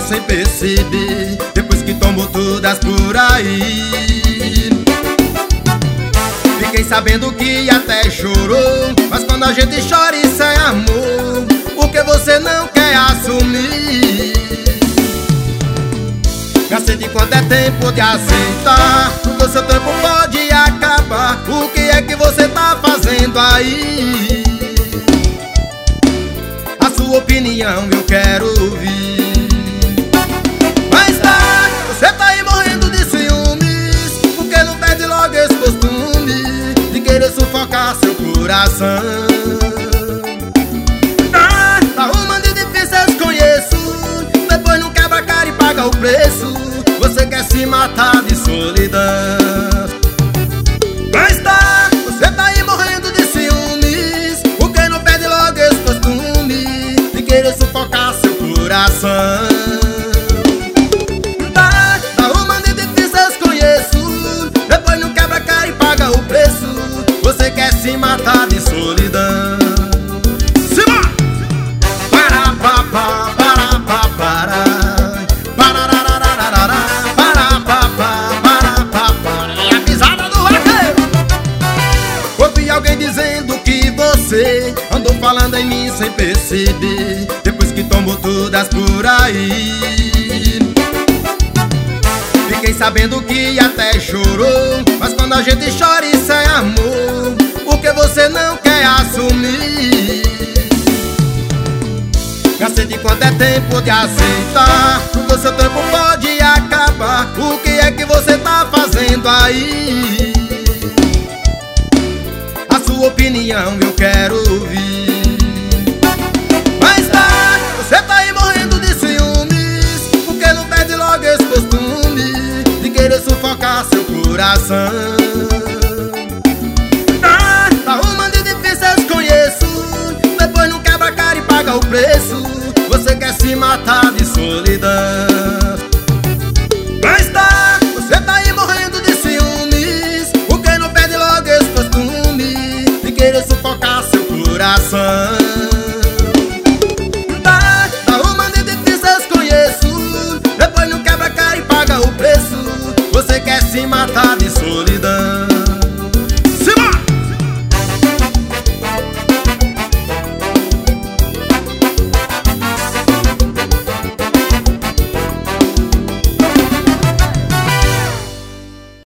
sem perceber, depois que tomou todas por aí. Fiquei sabendo que até chorou, mas quando a gente chora isso é amor, porque você não quer assumir. Cacete, quanto é tempo de aceitar, o seu tempo pode acabar. O que é que você tá fazendo aí? A sua opinião eu quero ouvir. Mas tá, você tá aí morrendo de ciúmes, porque não perde logo esse costume de querer sufocar seu coração. Tá arrumando de difíceis, conheço, depois não quebra a cara e paga o preço. Você quer se matar de solidão. Mas tá, você tá aí morrendo de ciúmes, porque não perde logo esse costume de querer sufocar seu coração. Tá arrumando de difíceis, conheço, depois não quebra a cara e paga o preço. Você quer se matar de solidão. Dizendo que você andou falando em mim sem perceber, depois que tomou todas por aí. Fiquei sabendo que até chorou, mas quando a gente chora isso é amor, porque você não quer assumir. Cacete, quanto é tempo de aceitar, o seu tempo pode acabar. O que é que você tá fazendo aí? Sua opinião eu quero ouvir. Mas tá, você tá aí morrendo de ciúmes, porque não perde logo esse costume de querer sufocar seu coração. Tá arrumando de difíceis, conheço, depois não quebra a cara e paga o preço. Você quer se matar de solidão. Mas tá, você tá aí morrendo de ciúmes, porque não perde logo esse costume de querer sufocar seu coração.